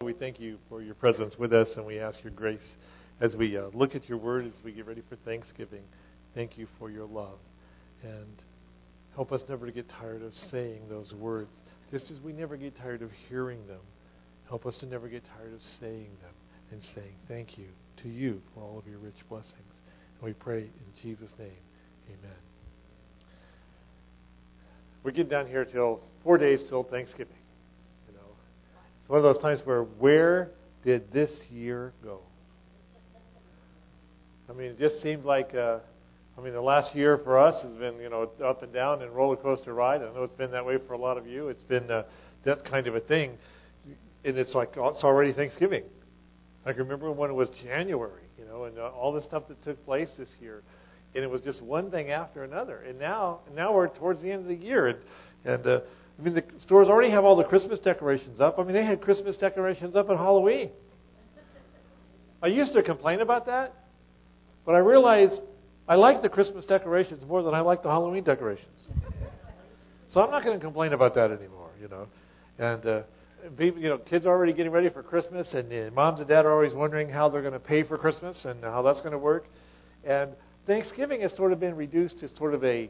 We thank you for your presence with us, and we ask your grace as we look at your word, as we get ready for Thanksgiving. Thank you for your love, and help us never to get tired of saying those words, just as we never get tired of hearing them. Help us to never get tired of saying them and saying thank you to you for all of your rich blessings. And we pray in Jesus' name, amen. We're getting down here till 4 days till Thanksgiving. It's one of those times where did this year go? I mean, it just seemed like, the last year for us has been, up and down and roller coaster ride. I know it's been that way for a lot of you. It's been that kind of a thing. And it's like, it's already Thanksgiving. I can remember when it was January, and all the stuff that took place this year. And it was just one thing after another. And now we're towards the end of the year. And the stores already have all the Christmas decorations up. They had Christmas decorations up at Halloween. I used to complain about that, but I realized I like the Christmas decorations more than I like the Halloween decorations. So I'm not going to complain about that anymore, And people, kids are already getting ready for Christmas, and moms and dad are always wondering how they're going to pay for Christmas and how that's going to work. And Thanksgiving has sort of been reduced to sort of a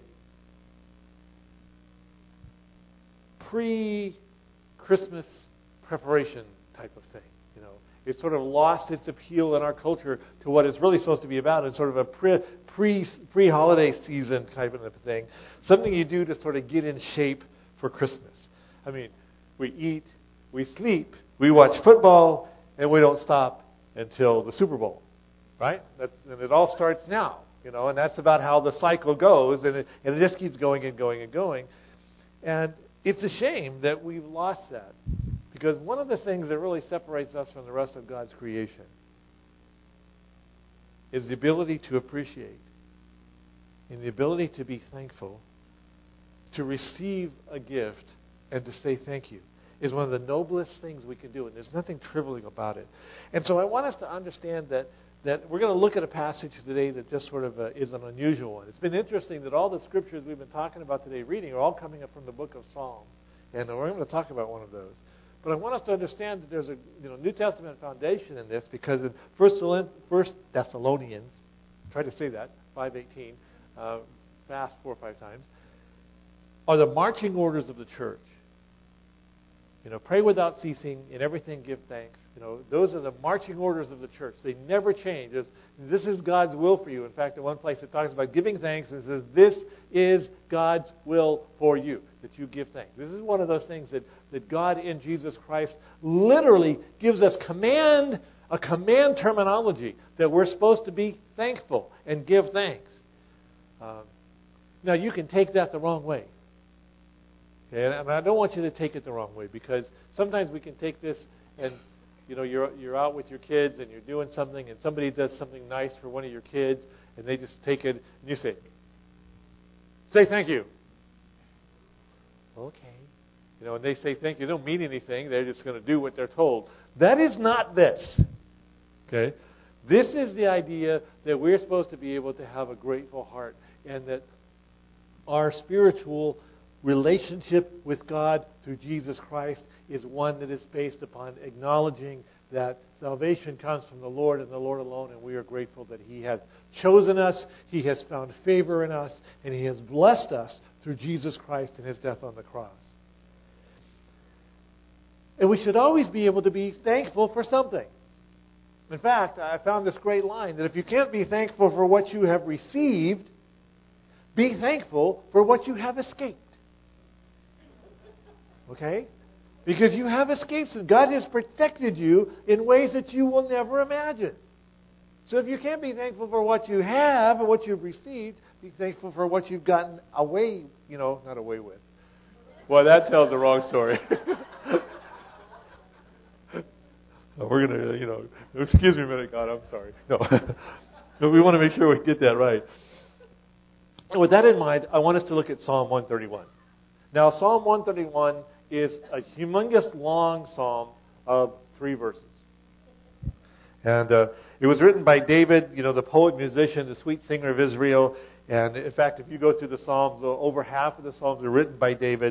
pre-Christmas preparation type of thing. It's sort of lost its appeal in our culture to what it's really supposed to be about. It's sort of a pre-holiday season type of thing. Something you do to sort of get in shape for Christmas. We eat, we sleep, we watch football, and we don't stop until the Super Bowl. Right? And it all starts now. And that's about how the cycle goes. And it just keeps going and going and going. And it's a shame that we've lost that, because one of the things that really separates us from the rest of God's creation is the ability to appreciate and the ability to be thankful, to receive a gift and to say thank you is one of the noblest things we can do, and there's nothing trivial about it. And so I want us to understand that we're going to look at a passage today that just sort of is an unusual one. It's been interesting that all the scriptures we've been talking about today, reading, are all coming up from the book of Psalms. And we're going to talk about one of those. But I want us to understand that there's a New Testament foundation in this, because in 1 Thessalonians, try to say that, 5:18, fast 4 or 5 times, are the marching orders of the church. Pray without ceasing, in everything give thanks. Those are the marching orders of the church. They never change. This is God's will for you. In fact, in one place it talks about giving thanks and says, this is God's will for you, that you give thanks. This is one of those things that God in Jesus Christ literally gives us a command terminology, that we're supposed to be thankful and give thanks. Now, you can take that the wrong way. Okay? And I don't want you to take it the wrong way, because sometimes we can take this and you're out with your kids and you're doing something, and somebody does something nice for one of your kids, and they just take it and you say thank you. Okay. And they say thank you. They don't mean anything. They're just going to do what they're told. That is not this. Okay? This is the idea that we're supposed to be able to have a grateful heart, and that our spiritual relationship with God through Jesus Christ is one that is based upon acknowledging that salvation comes from the Lord and the Lord alone, and we are grateful that He has chosen us, He has found favor in us, and He has blessed us through Jesus Christ and His death on the cross. And we should always be able to be thankful for something. In fact, I found this great line, that if you can't be thankful for what you have received, be thankful for what you have escaped. Okay? Because you have escaped, and God has protected you in ways that you will never imagine. So if you can't be thankful for what you have or what you've received, be thankful for what you've gotten away, not away with. Boy, that tells the wrong story. We're going to, excuse me a minute, God, I'm sorry. No. But we want to make sure we get that right. And with that in mind, I want us to look at Psalm 131. Now, Psalm 131 is a humongous long psalm of 3 verses. And it was written by David, the poet, musician, the sweet singer of Israel. And in fact, if you go through the Psalms, over half of the Psalms are written by David.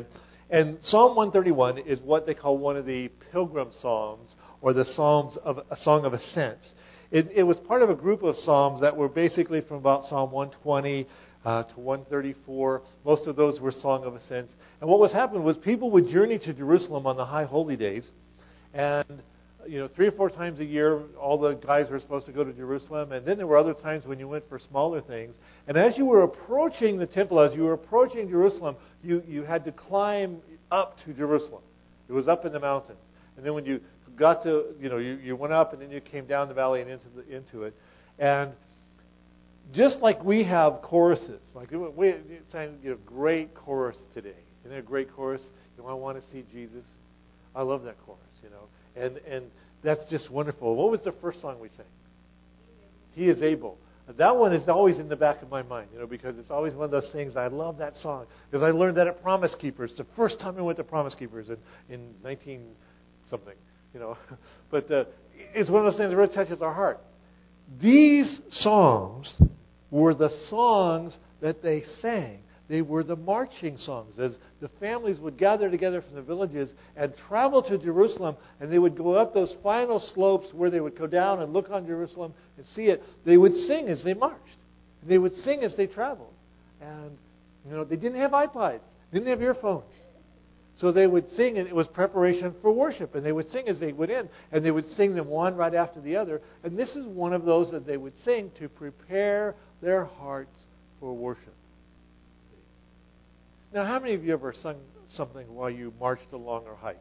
And Psalm 131 is what they call one of the pilgrim psalms, or the Psalms of a Song of Ascents. It was part of a group of psalms that were basically from about Psalm 120 to 134. Most of those were Song of Ascents. And what was happening was people would journey to Jerusalem on the high holy days, and 3 or 4 times a year, all the guys were supposed to go to Jerusalem. And then there were other times when you went for smaller things. And as you were approaching the temple, as you were approaching Jerusalem, you had to climb up to Jerusalem. It was up in the mountains. And then when you got to, you went up and then you came down the valley and into it. And just like we have choruses, like we sang a great chorus today. Isn't it a great chorus? I want to see Jesus. I love that chorus, And that's just wonderful. What was the first song we sang? He is able. That one is always in the back of my mind, because it's always one of those things. I love that song because I learned that at Promise Keepers. The first time I went to Promise Keepers in 19-something, But it's one of those things that really touches our heart. These songs were the songs that they sang. They were the marching songs. As the families would gather together from the villages and travel to Jerusalem, and they would go up those final slopes where they would go down and look on Jerusalem and see it, they would sing as they marched. They would sing as they traveled. And, they didn't have iPods. They didn't have earphones. So they would sing, and it was preparation for worship. And they would sing as they went in, and they would sing them one right after the other. And this is one of those that they would sing to prepare their hearts for worship. Now, how many of you ever sung something while you marched along or hiked?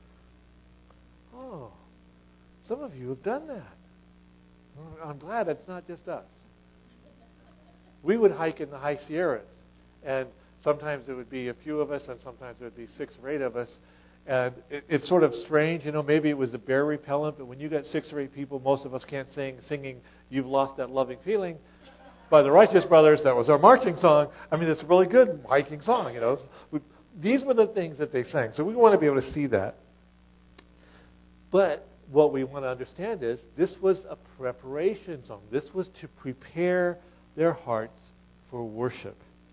Oh, some of you have done that. I'm glad it's not just us. We would hike in the high Sierras, and sometimes it would be a few of us, and sometimes it would be 6 or 8 of us. And it's sort of strange, maybe it was the bear repellent, but when you got 6 or 8 people, most of us can't singing You've Lost That Loving Feeling by the Righteous Brothers. That was our marching song. It's a really good hiking song, These were the things that they sang. So we want to be able to see that. But what we want to understand is this was a preparation song. This was to prepare their hearts for worship.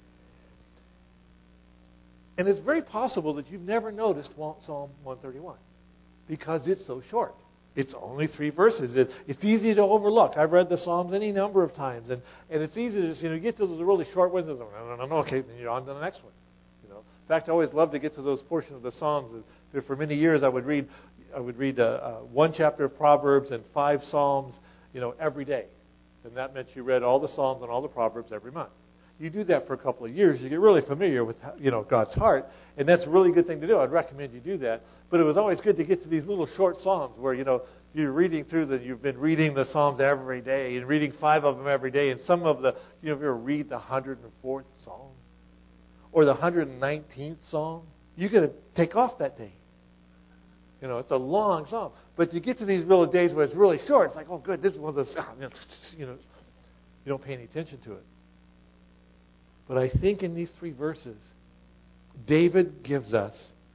And it's very possible that you've never noticed Psalm 131 because it's so short. It's only 3 verses. It's easy to overlook. I've read the Psalms any number of times, and it's easy to just, you get to the really short ones, and no, okay, then you're on to the next one. In fact, I always loved to get to those portions of the Psalms. For many years, I would read 1 chapter of Proverbs and 5 Psalms, every day, and that meant you read all the Psalms and all the Proverbs every month. You do that for a couple of years, you get really familiar with God's heart, and that's a really good thing to do. I'd recommend you do that. But it was always good to get to these little short Psalms where you're reading through you've been reading the Psalms every day and reading 5 of them every day, and some of the if you ever read the 104th Psalm or the 119th Psalm, you got to take off that day. It's a long Psalm, but you get to these little days where it's really short. It's like, oh, good, this is one of those. You don't pay any attention to it. But I think in these 3 verses, David gives us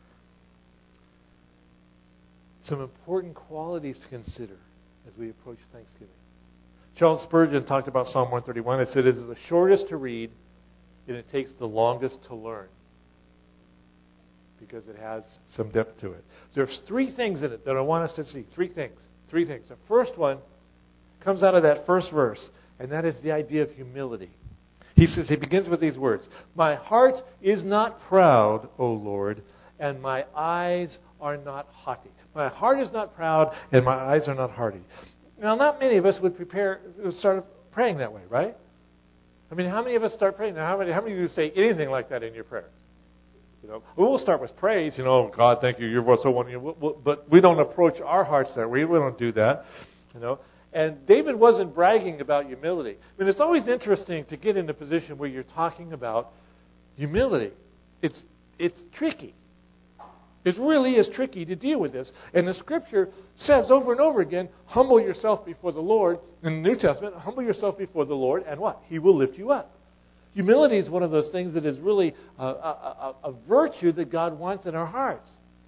some important qualities to consider as we approach Thanksgiving. Charles Spurgeon talked about Psalm 131. It said it is the shortest to read, and it takes the longest to learn because it has some depth to it. So there's 3 things in it that I want us to see. 3 things. The first one comes out of that first verse, and that is the idea of humility. He begins with these words, "My heart is not proud, O Lord, and my eyes are not haughty." My heart is not proud, and my eyes are not haughty. Now, not many of us would start praying that way, right? How many of us start praying? Now, how many of you say anything like that in your prayer? We'll start with praise. God, thank you. You're so wonderful. But we don't approach our hearts that way. We don't do that. And David wasn't bragging about humility. It's always interesting to get in a position where you're talking about humility. It's tricky. It really is tricky to deal with this. And the Scripture says over and over again, humble yourself before the Lord. In the New Testament, humble yourself before the Lord, and what? He will lift you up. Humility is one of those things that is really a virtue that God wants in our hearts.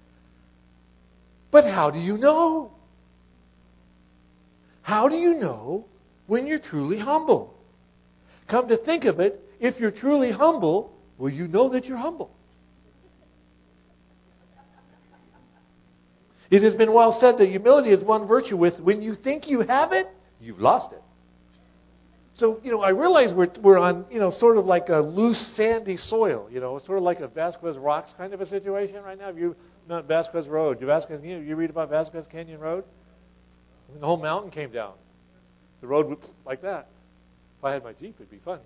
But how do you know? How do you know when you're truly humble? Come to think of it, if you're truly humble, well, you know that you're humble. It has been well said that humility is one virtue with when you think you have it, you've lost it. So, I realize we're on, sort of like a loose, sandy soil, sort of like a Vasquez Rocks kind of a situation right now. Not Vasquez Road. You read about Vasquez Canyon Road? I mean, the whole mountain came down. The road was like that. If I had my Jeep, it'd be fun.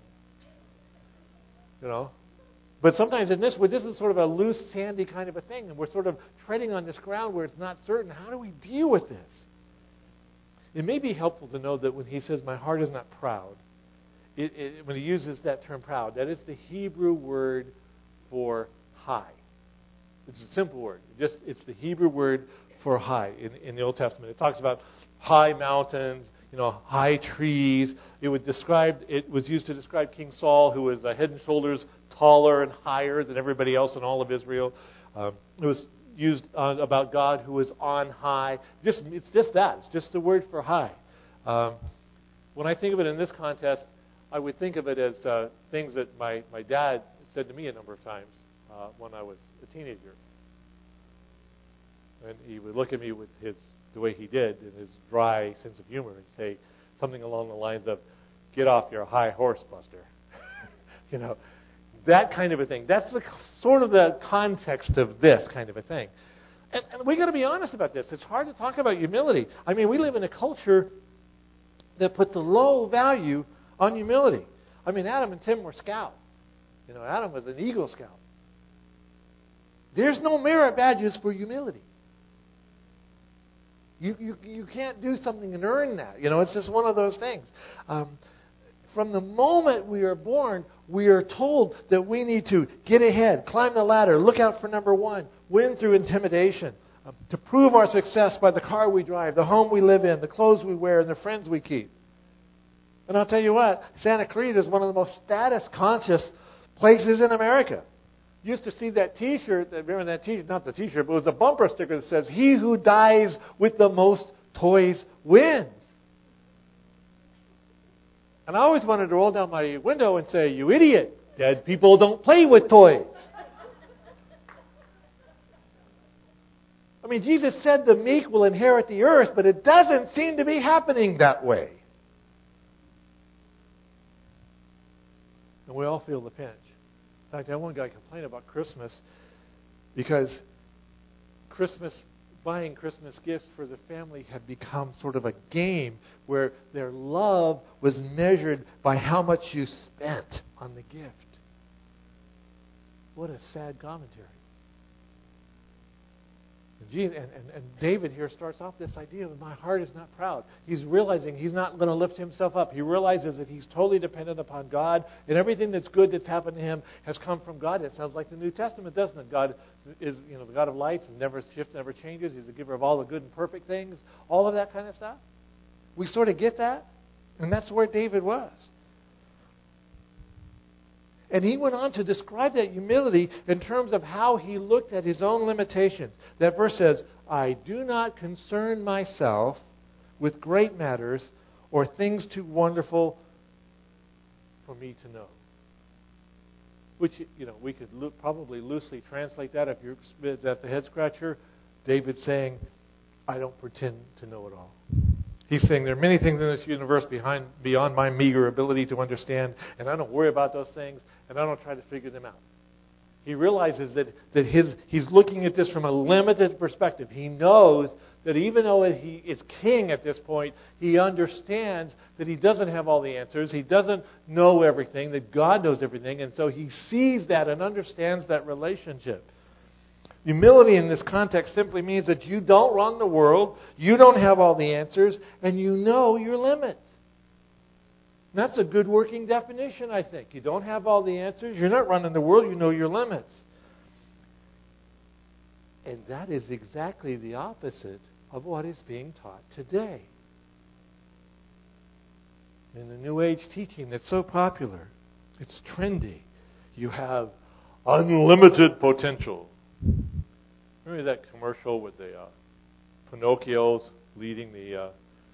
But sometimes this is sort of a loose, sandy kind of a thing, and we're sort of treading on this ground where it's not certain. How do we deal with this? It may be helpful to know that when he says, my heart is not proud, when he uses that term proud, that is the Hebrew word for high. It's a simple word. It's the Hebrew word for high in the Old Testament. It talks about high mountains, high trees. It was used to describe King Saul, who was head and shoulders taller and higher than everybody else in all of Israel. It was used about God who is on high. It's just that. It's just the word for high. When I think of it in this context, I would think of it as things that my dad said to me a number of times when I was a teenager. And he would look at me with the way he did, and his dry sense of humor, and say something along the lines of, "Get off your high horse, Buster." That kind of a thing. That's sort of the context of this kind of a thing. And we got to be honest about this. It's hard to talk about humility. I mean, we live in a culture that puts a low value on humility. I mean, Adam and Tim were scouts. Adam was an Eagle Scout. There's no merit badges for humility. You can't do something and earn that. It's just one of those things. From the moment we are born, we are told that we need to get ahead, climb the ladder, look out for number one, win through intimidation, to prove our success by the car we drive, the home we live in, the clothes we wear, and the friends we keep. And I'll tell you what, Santa Clarita is one of the most status-conscious places in America. You used to see that T-shirt, remember that T-shirt, not the T-shirt, but it was a bumper sticker that says, "He who dies with the most toys wins." And I always wanted to roll down my window and say, "You idiot, dead people don't play with toys." I mean, Jesus said the meek will inherit the earth, but it doesn't seem to be happening that way. And we all feel the pinch. In fact, I had one guy complain about Christmas because buying Christmas gifts for the family had become sort of a game where their love was measured by how much you spent on the gift. What a sad commentary. And David here starts off this idea of my heart is not proud. He's realizing he's not going to lift himself up. He realizes that he's totally dependent upon God, and everything that's good that's happened to him has come from God. It sounds like the New Testament, doesn't it? God is the God of lights and never shifts, never changes. He's the giver of all the good and perfect things, all of that kind of stuff. We sort of get that, and that's where David was. And he went on to describe that humility in terms of how he looked at his own limitations. That verse says, "I do not concern myself with great matters or things too wonderful for me to know." Which, we could probably loosely translate that if you're at the head scratcher. David's saying, "I don't pretend to know it all." He's saying there are many things in this universe beyond my meager ability to understand, and I don't worry about those things, and I don't try to figure them out. He realizes that he's looking at this from a limited perspective. He knows that even though he is king at this point, he understands that he doesn't have all the answers. He doesn't know everything, that God knows everything, and so he sees that and understands that relationship. Humility in this context simply means that you don't run the world, you don't have all the answers, and you know your limits. And that's a good working definition, I think. You don't have all the answers, you're not running the world, you know your limits. And that is exactly the opposite of what is being taught today. In the New Age teaching that's so popular, it's trendy. You have unlimited potential. Remember that commercial with the Pinocchios leading the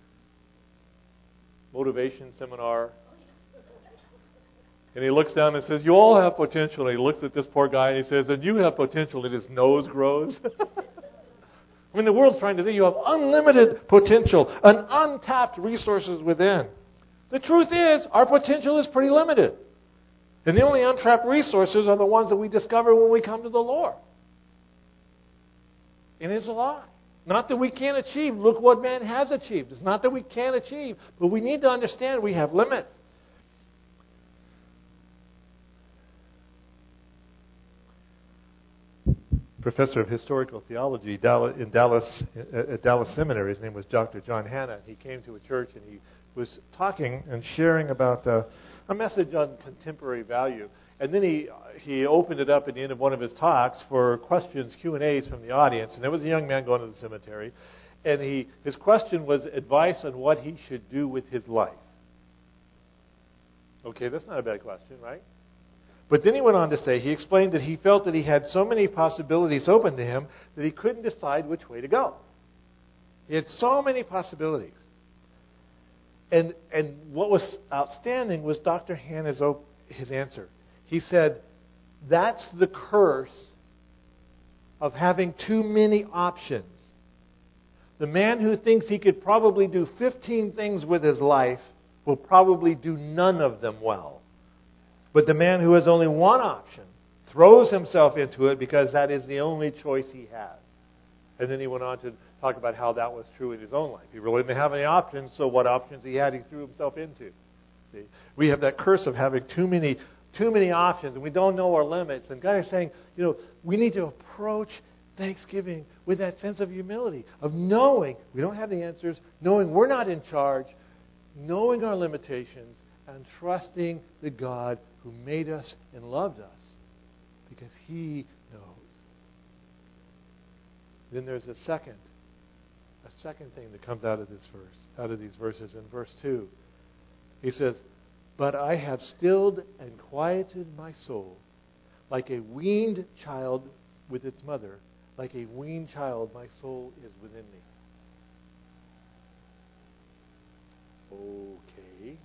motivation seminar? And he looks down and says, "You all have potential." And he looks at this poor guy and he says, "And you have potential." And his nose grows. I mean, the world's trying to say you have unlimited potential and untapped resources within. The truth is, our potential is pretty limited. And the only untapped resources are the ones that we discover when we come to the Lord. And it's a lie. Not that we can't achieve. Look what man has achieved. It's not that we can't achieve, but we need to understand we have limits. Professor of historical theology at Dallas Seminary. His name was Dr. John Hanna. He came to a church and he was talking and sharing about a message on contemporary value. And then he opened it up at the end of one of his talks for questions, Q&As from the audience. And there was a young man going to the cemetery. And his question was advice on what he should do with his life. Okay, that's not a bad question, right? But then he went on to say, he explained that he felt that he had so many possibilities open to him that he couldn't decide which way to go. He had so many possibilities. And what was outstanding was Dr. Hanna's his answer. He said, that's the curse of having too many options. The man who thinks he could probably do 15 things with his life will probably do none of them well. But the man who has only one option throws himself into it because that is the only choice he has. And then he went on to talk about how that was true in his own life. He really didn't have any options, so what options he had, he threw himself into. See? We have that curse of having too many options, and we don't know our limits. And God is saying, we need to approach Thanksgiving with that sense of humility, of knowing we don't have the answers, knowing we're not in charge, knowing our limitations, and trusting the God who made us and loved us because He knows. Then there's a second thing that comes out of this verse, out of these verses. In verse 2, he says, "But I have stilled and quieted my soul like a weaned child with its mother. Like a weaned child, my soul is within me." Okay.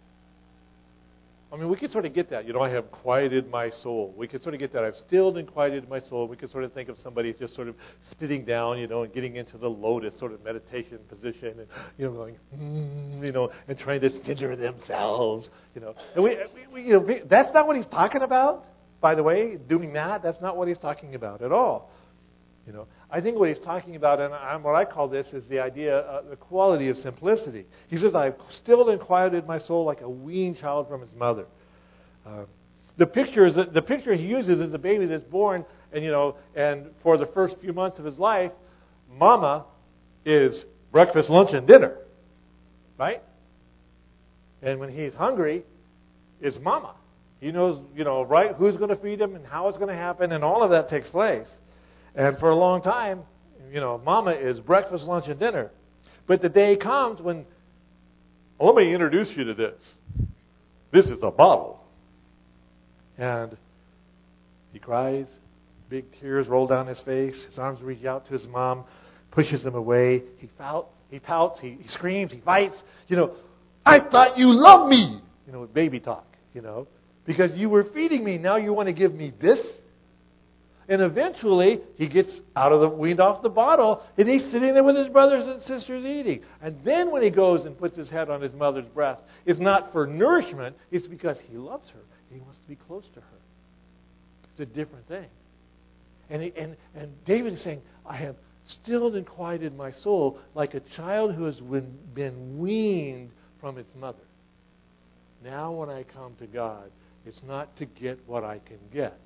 I mean, we could sort of get that. I have quieted my soul. We could sort of get that. I've stilled and quieted my soul. We could sort of think of somebody just sort of sitting down, and getting into the lotus sort of meditation position, and going, and trying to center themselves, And we that's not what he's talking about. By the way, doing that's not what he's talking about at all. I think what he's talking about, and what I call this, is the idea, the quality of simplicity. He says, "I've stilled and quieted my soul like a weaned child from his mother." The picture he uses is a baby that's born, and for the first few months of his life, Mama is breakfast, lunch, and dinner, right? And when he's hungry, it's Mama. He knows, right, who's going to feed him and how it's going to happen, and all of that takes place. And for a long time, Mama is breakfast, lunch, and dinner. But the day comes when, let me introduce you to this. This is a bottle. And he cries, big tears roll down his face. His arms reach out to his mom, pushes them away. He pouts, he screams, he fights. "I thought you loved me." Baby talk, because you were feeding me. Now you want to give me this? And eventually, he gets weaned off the bottle, and he's sitting there with his brothers and sisters eating. And then when he goes and puts his head on his mother's breast, it's not for nourishment, it's because he loves her, and he wants to be close to her. It's a different thing. And David is saying, "I have stilled and quieted my soul like a child who has been weaned from its mother. Now when I come to God, it's not to get what I can get.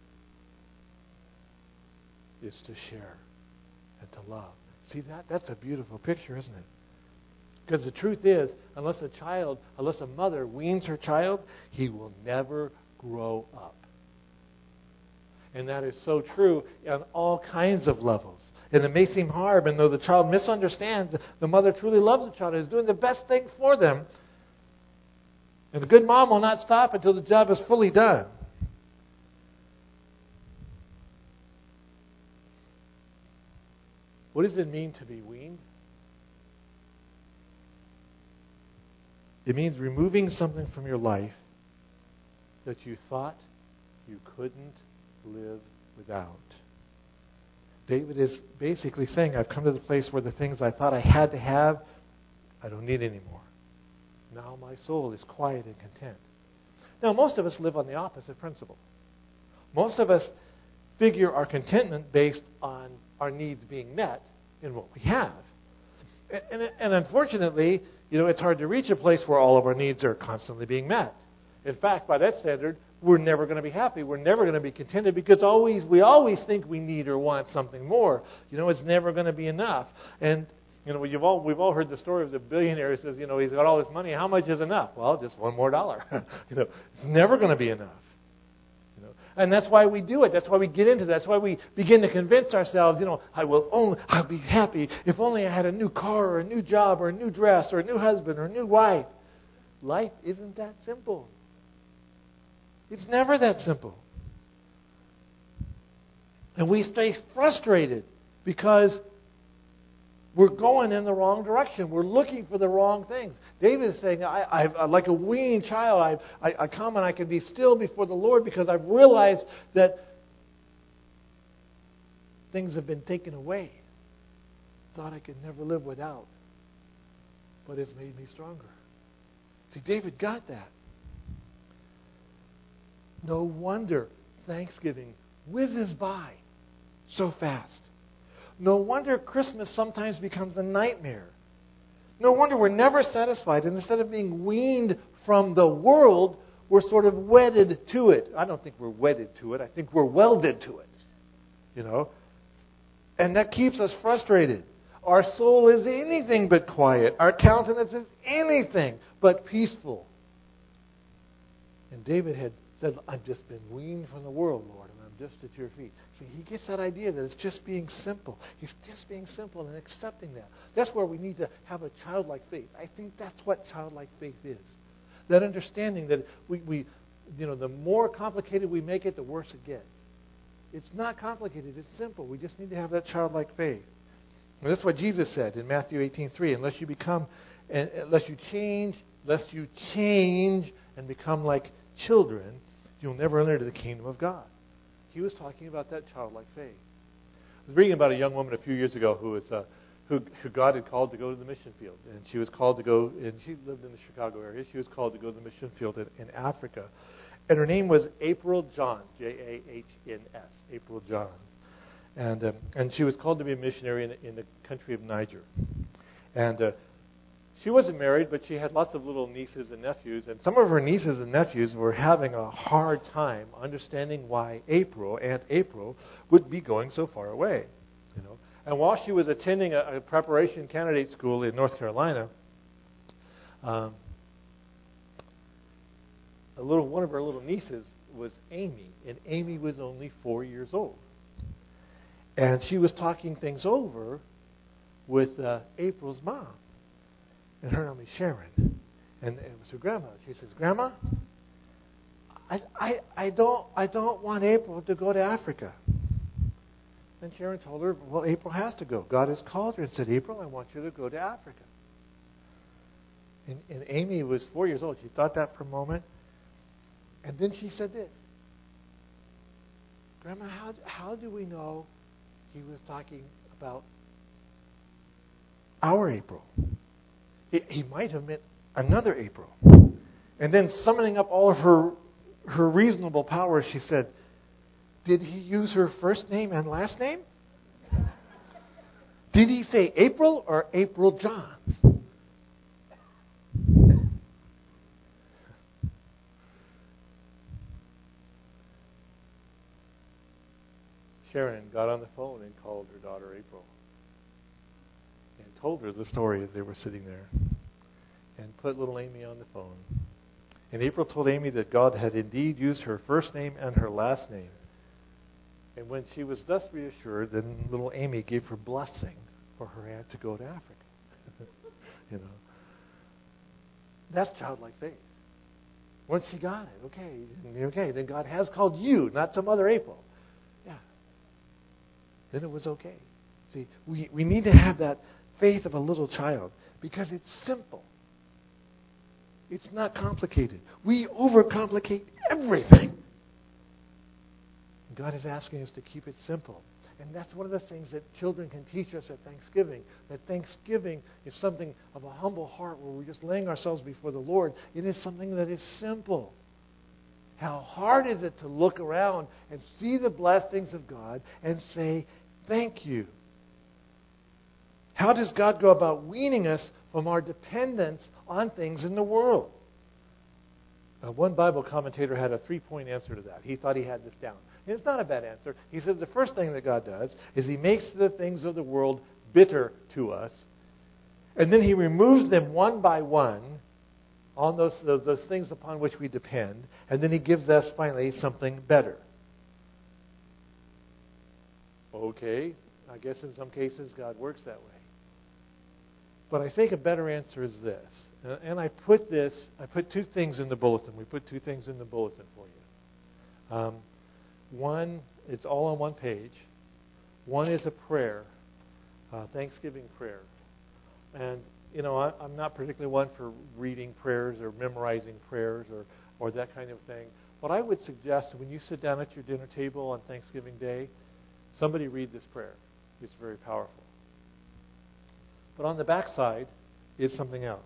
Is to share and to love." See, that's a beautiful picture, isn't it? Because the truth is, unless a mother weans her child, he will never grow up. And that is so true on all kinds of levels. And it may seem hard, and though the child misunderstands, the mother truly loves the child and is doing the best thing for them. And the good mom will not stop until the job is fully done. What does it mean to be weaned? It means removing something from your life that you thought you couldn't live without. David is basically saying, I've come to the place where the things I thought I had to have, I don't need anymore. Now my soul is quiet and content. Now, most of us live on the opposite principle. Most of us figure our contentment based on our needs being met in what we have. And unfortunately, it's hard to reach a place where all of our needs are constantly being met. In fact, by that standard, we're never going to be happy. We're never going to be contented because we always think we need or want something more. It's never going to be enough. And we've all heard the story of the billionaire who says, he's got all this money. How much is enough? Well, just one more dollar. It's never going to be enough. And that's why we do it. That's why we get into that. That's why we begin to convince ourselves, I'll be happy if only I had a new car or a new job or a new dress or a new husband or a new wife. Life isn't that simple. It's never that simple. And we stay frustrated because we're going in the wrong direction. We're looking for the wrong things. David is saying, I like a weaned child, I come and I can be still before the Lord because I've realized that things have been taken away. Thought I could never live without. But it's made me stronger. See, David got that. No wonder Thanksgiving whizzes by so fast. No wonder Christmas sometimes becomes a nightmare. No wonder we're never satisfied. And instead of being weaned from the world, we're sort of wedded to it. I don't think we're wedded to it. I think we're welded to it. And that keeps us frustrated. Our soul is anything but quiet. Our countenance is anything but peaceful. And David had said, I've just been weaned from the world, Lord, and I'm just at your feet. See, he gets that idea that it's just being simple. He's just being simple and accepting that. That's where we need to have a childlike faith. I think that's what childlike faith is. That understanding that we the more complicated we make it, the worse it gets. It's not complicated. It's simple. We just need to have that childlike faith. And that's what Jesus said in Matthew 18:3. Unless you change and become like children, you'll never enter the kingdom of God. He was talking about that childlike faith. I was reading about a young woman a few years ago who God had called to go to the mission field. And she was called to go, and she lived in the Chicago area. She was called to go to the mission field in Africa. And her name was April Johns, Jahns, April Johns. And she was called to be a missionary in the country of Niger. And she wasn't married, but she had lots of little nieces and nephews. And some of her nieces and nephews were having a hard time understanding why Aunt April, would be going so far away. And while she was attending a preparation candidate school in North Carolina, one of her little nieces was Amy, and Amy was only 4 years old. And she was talking things over with April's mom. And her name is Sharon. And it was her grandma. She says, Grandma, I don't want April to go to Africa. And Sharon told her, well, April has to go. God has called her and said, April, I want you to go to Africa. And Amy was 4 years old. She thought that for a moment. And then she said this. Grandma, how do we know he was talking about our April? He might have meant another April. And then summoning up all of her reasonable powers, she said, did he use her first name and last name? Did he say April or April John? Sharon got on the phone and called her daughter April and told her the story as they were sitting there and put little Amy on the phone. And April told Amy that God had indeed used her first name and her last name. And when she was thus reassured, then little Amy gave her blessing for her aunt to go to Africa. That's childlike faith. Once she got it, okay, then God has called you, not some other April. Yeah. Then it was okay. See, we need to have that faith of a little child because it's simple. It's not complicated. We overcomplicate everything. God is asking us to keep it simple. And that's one of the things that children can teach us at Thanksgiving. That Thanksgiving is something of a humble heart where we're just laying ourselves before the Lord. It is something that is simple. How hard is it to look around and see the blessings of God and say, thank you? How does God go about weaning us from our dependence on things in the world? One Bible commentator had a 3-point answer to that. He thought he had this down. And it's not a bad answer. He said the first thing that God does is He makes the things of the world bitter to us. And then He removes them one by one on those things upon which we depend. And then He gives us finally something better. Okay, I guess in some cases God works that way. But I think a better answer is this. And I put 2 things in the bulletin. We put 2 things in the bulletin for you. One, it's all on one page. One is a prayer, Thanksgiving prayer. And, I'm not particularly one for reading prayers or memorizing prayers or that kind of thing. But I would suggest when you sit down at your dinner table on Thanksgiving Day, somebody read this prayer. It's very powerful. But on the backside is something else.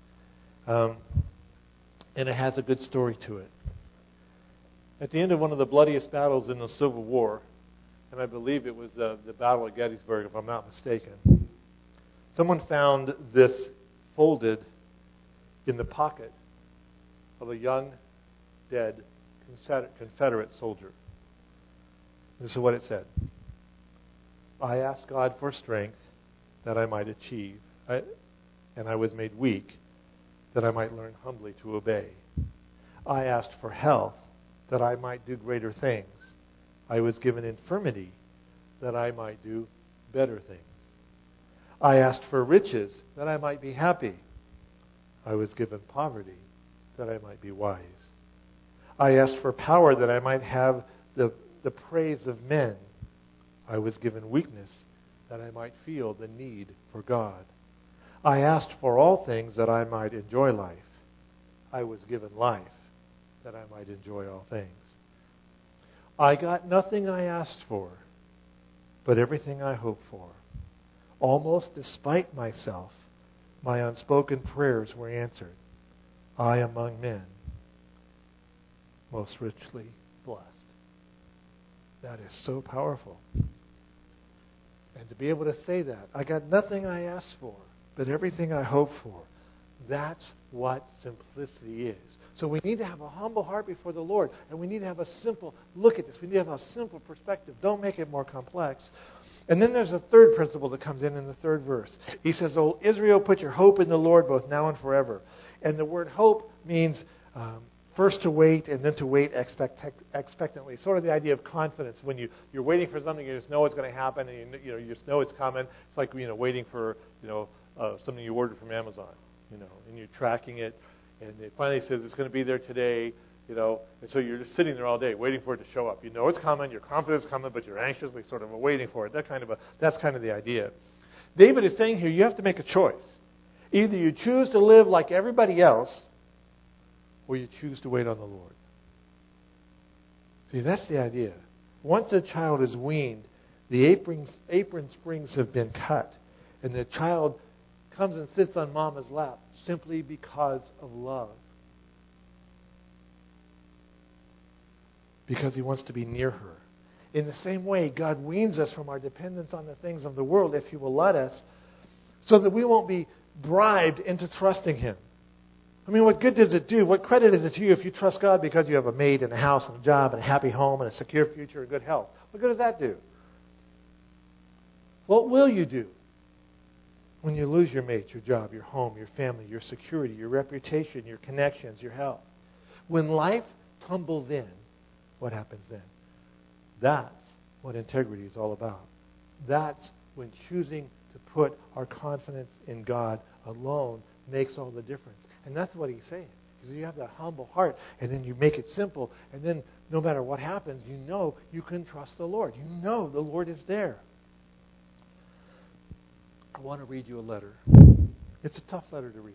And it has a good story to it. At the end of one of the bloodiest battles in the Civil War, and I believe it was the Battle of Gettysburg, if I'm not mistaken, someone found this folded in the pocket of a young, dead Confederate soldier. This is what it said. I asked God for strength that I might achieve, and I was made weak that I might learn humbly to obey. I asked for health that I might do greater things. I was given infirmity that I might do better things. I asked for riches that I might be happy. I was given poverty that I might be wise. I asked for power that I might have the praise of men. I was given weakness that I might feel the need for God. I asked for all things that I might enjoy life. I was given life that I might enjoy all things. I got nothing I asked for, but everything I hoped for. Almost despite myself, my unspoken prayers were answered. I among men, most richly blessed. That is so powerful. And to be able to say that, I got nothing I asked for, but everything I hoped for. That's what simplicity is. So we need to have a humble heart before the Lord, and we need to have a simple look at this. We need to have a simple perspective. Don't make it more complex. And then there's a third principle that comes in the third verse. He says, "O Israel, put your hope in the Lord both now and forever." And the word hope means first to wait and then to wait expectantly. Sort of the idea of confidence. When you're waiting for something, you just know it's going to happen, and you just know it's coming. It's like waiting for something you ordered from Amazon, and you're tracking it, and it finally says it's going to be there today, and so you're just sitting there all day waiting for it to show up. You know it's coming, you're confident it's coming, but you're anxiously sort of waiting for it. That's kind of the idea. David is saying here, you have to make a choice. Either you choose to live like everybody else, or you choose to wait on the Lord. See, that's the idea. Once a child is weaned, the apron springs have been cut, and the child comes and sits on mama's lap simply because of love. Because he wants to be near her. In the same way, God weans us from our dependence on the things of the world, if He will let us, so that we won't be bribed into trusting Him. I mean, what good does it do? What credit is it to you if you trust God because you have a maid and a house and a job and a happy home and a secure future and good health? What good does that do? What will you do when you lose your mate, your job, your home, your family, your security, your reputation, your connections, your health? When life tumbles in, what happens then? That's what integrity is all about. That's when choosing to put our confidence in God alone makes all the difference. And that's what He's saying. Because you have that humble heart, and then you make it simple, and then no matter what happens, you know you can trust the Lord. You know the Lord is there. I want to read you a letter. It's a tough letter to read.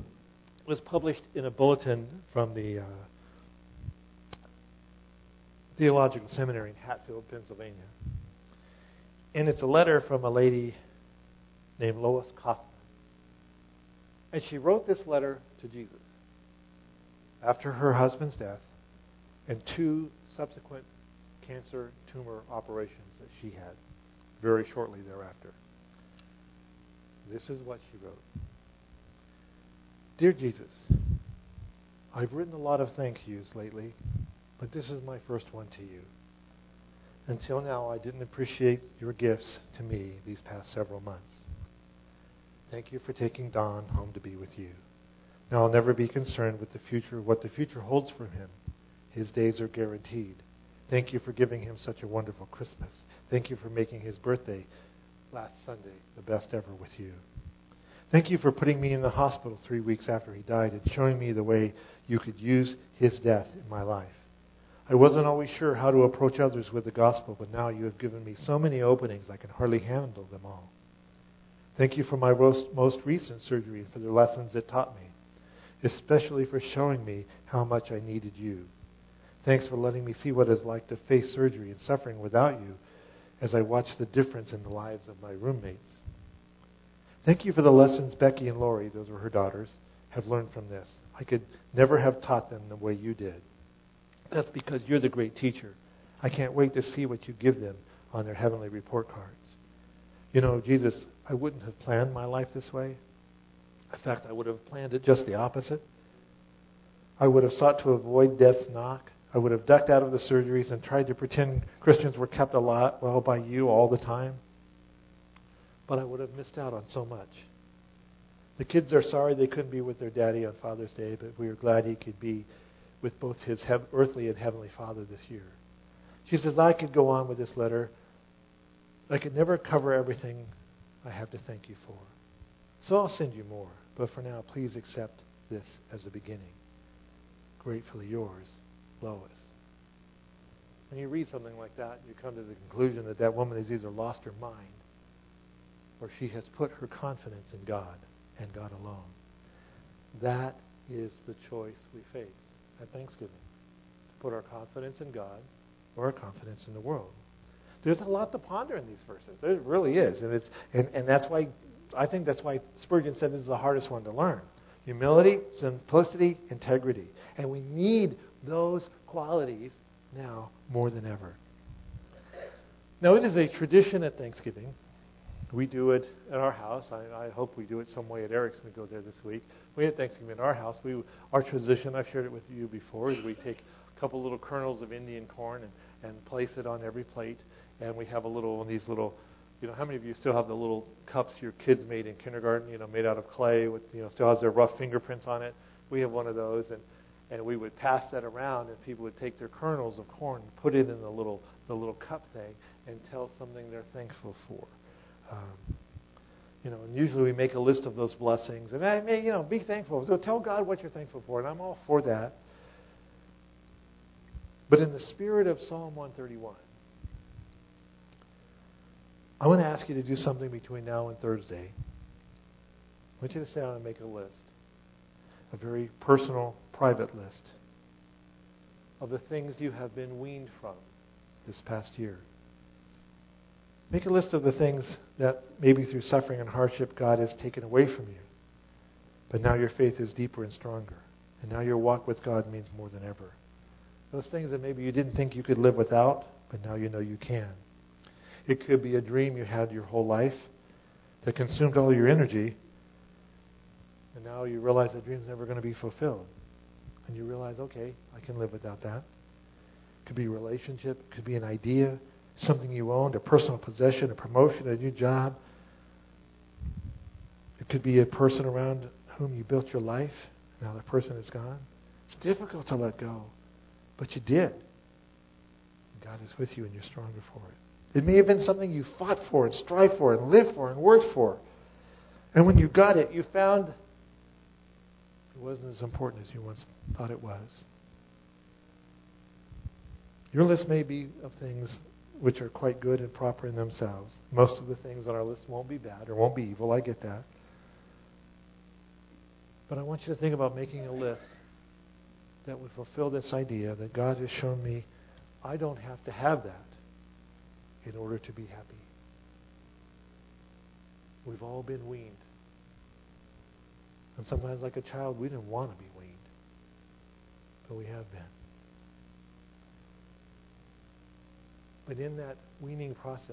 It was published in a bulletin from the Theological Seminary in Hatfield, Pennsylvania. And it's a letter from a lady named Lois Kaufman. And she wrote this letter to Jesus after her husband's death and 2 subsequent cancer tumor operations that she had very shortly thereafter. This is what she wrote. Dear Jesus, I've written a lot of thank yous lately, but this is my first one to you. Until now, I didn't appreciate your gifts to me these past several months. Thank you for taking Don home to be with you. Now I'll never be concerned with the future, what the future holds for him. His days are guaranteed. Thank you for giving him such a wonderful Christmas. Thank you for making his birthday last Sunday the best ever with you. Thank you for putting me in the hospital 3 weeks after he died and showing me the way you could use his death in my life. I wasn't always sure how to approach others with the gospel, but now you have given me so many openings I can hardly handle them all. Thank you for my most recent surgery and for the lessons it taught me, especially for showing me how much I needed you. Thanks for letting me see what it's like to face surgery and suffering without you as I watch the difference in the lives of my roommates. Thank you for the lessons Becky and Lori, those were her daughters, have learned from this. I could never have taught them the way you did. That's because you're the great teacher. I can't wait to see what you give them on their heavenly report cards. You know, Jesus, I wouldn't have planned my life this way. In fact, I would have planned it just the opposite. I would have sought to avoid death's knock. I would have ducked out of the surgeries and tried to pretend Christians were kept alive by you all the time. But I would have missed out on so much. The kids are sorry they couldn't be with their daddy on Father's Day, but we are glad he could be with both his earthly and heavenly Father this year. She says, I could go on with this letter. I could never cover everything I have to thank you for. So I'll send you more. But for now, please accept this as a beginning. Gratefully yours, Lois. When you read something like that, you come to the conclusion that that woman has either lost her mind or she has put her confidence in God and God alone. That is the choice we face at Thanksgiving. To put our confidence in God or our confidence in the world. There's a lot to ponder in these verses. There really is. And that's why, I think that's why Spurgeon said this is the hardest one to learn. Humility, simplicity, integrity. And we need those qualities now more than ever. Now, it is a tradition at Thanksgiving. We do it at our house. I hope we do it some way at Eric's when we go there this week. We have Thanksgiving at our house. Our tradition, I've shared it with you before, is we take a couple little kernels of Indian corn and place it on every plate. And we have these little, how many of you still have the little cups your kids made in kindergarten, made out of clay with, still has their rough fingerprints on it? We have one of those, and we would pass that around, and people would take their kernels of corn and put it in the little cup thing and tell something they're thankful for. And usually we make a list of those blessings, and be thankful. So tell God what you're thankful for, and I'm all for that. But in the spirit of Psalm 131, I want to ask you to do something between now and Thursday. I want you to sit down and make a list, a very personal, private list of the things you have been weaned from this past year. Make a list of the things that maybe through suffering and hardship God has taken away from you. But now your faith is deeper and stronger. And now your walk with God means more than ever. Those things that maybe you didn't think you could live without, but now you know you can. It could be a dream you had your whole life that consumed all your energy, and now you realize that dream's never going to be fulfilled. And you realize, okay, I can live without that. It could be a relationship, it could be an idea, something you owned, a personal possession, a promotion, a new job. It could be a person around whom you built your life. Now the person is gone. It's difficult to let go, but you did. God is with you and you're stronger for it. It may have been something you fought for and strived for and lived for and worked for. And when you got it, you found it wasn't as important as you once thought it was. Your list may be of things which are quite good and proper in themselves. Most of the things on our list won't be bad or won't be evil. I get that. But I want you to think about making a list that would fulfill this idea that God has shown me I don't have to have that in order to be happy. We've all been weaned. And sometimes, like a child, we didn't want to be weaned. But we have been. But in that weaning process,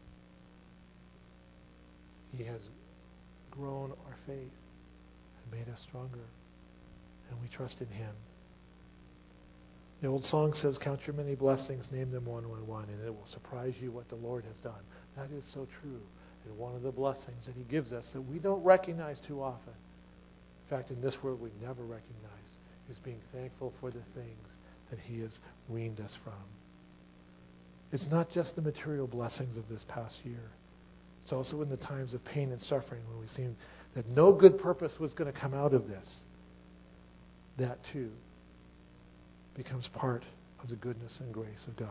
He has grown our faith and made us stronger. And we trust in Him. The old song says, count your many blessings, name them one by one, and it will surprise you what the Lord has done. That is so true. And one of the blessings that He gives us that we don't recognize too often, in fact, in this world we never recognize, is being thankful for the things that He has weaned us from. It's not just the material blessings of this past year. It's also in the times of pain and suffering when we seem that no good purpose was going to come out of this. That too becomes part of the goodness and grace of God.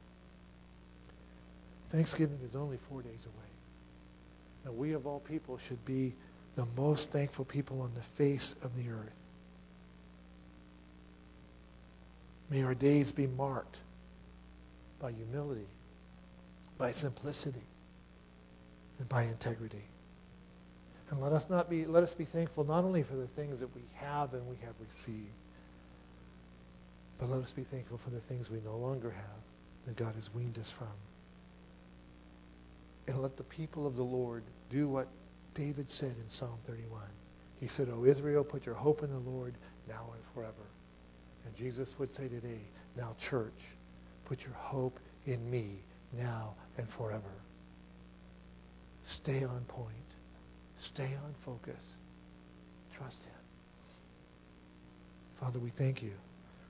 Thanksgiving is only 4 days away. Now we of all people should be the most thankful people on the face of the earth. May our days be marked by humility, by simplicity, and by integrity. And let us be thankful not only for the things that we have and we have received, but let us be thankful for the things we no longer have that God has weaned us from. And let the people of the Lord do what David said in Psalm 31. He said, O Israel, put your hope in the Lord now and forever. And Jesus would say today, now church, put your hope in me now and forever. Stay on point. Stay on focus. Trust Him. Father, we thank You.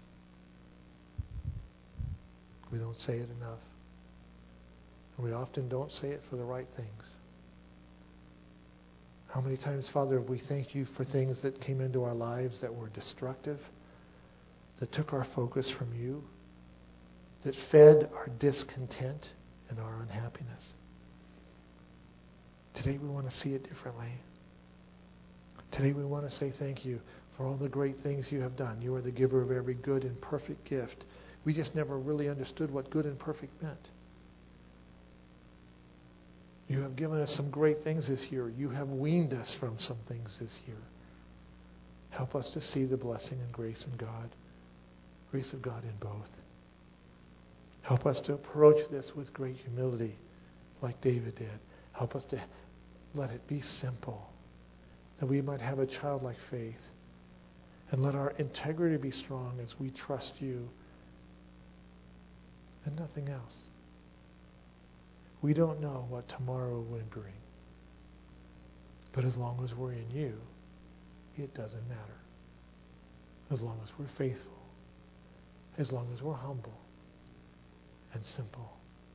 We don't say it enough. And we often don't say it for the right things. How many times, Father, have we thanked You for things that came into our lives that were destructive, that took our focus from You, that fed our discontent and our unhappiness? Today we want to see it differently. Today we want to say thank You for all the great things You have done. You are the giver of every good and perfect gift. We just never really understood what good and perfect meant. You have given us some great things this year. You have weaned us from some things this year. Help us to see the blessing and grace in God. Grace of God in both. Help us to approach this with great humility like David did. Help us to let it be simple, that we might have a childlike faith. And let our integrity be strong as we trust You and nothing else. We don't know what tomorrow will bring. But as long as we're in You, it doesn't matter. As long as we're faithful. As long as we're humble and simple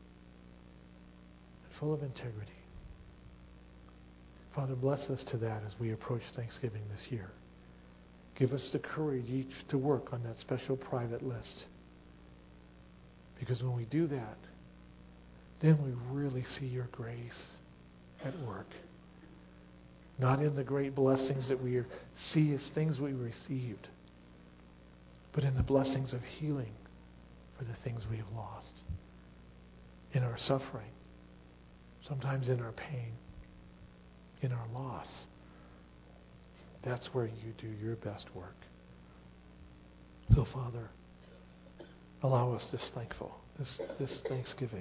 and full of integrity. Father, bless us to that as we approach Thanksgiving this year. Give us the courage each to work on that special private list. Because when we do that, then we really see Your grace at work. Not in the great blessings that we see as things we received, but in the blessings of healing for the things we have lost. In our suffering, sometimes in our pain, in our loss. That's where You do Your best work. So, Father, allow us this Thanksgiving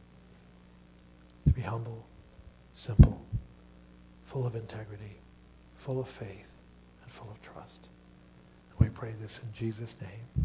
to be humble, simple, full of integrity, full of faith, and full of trust. And we pray this in Jesus' name.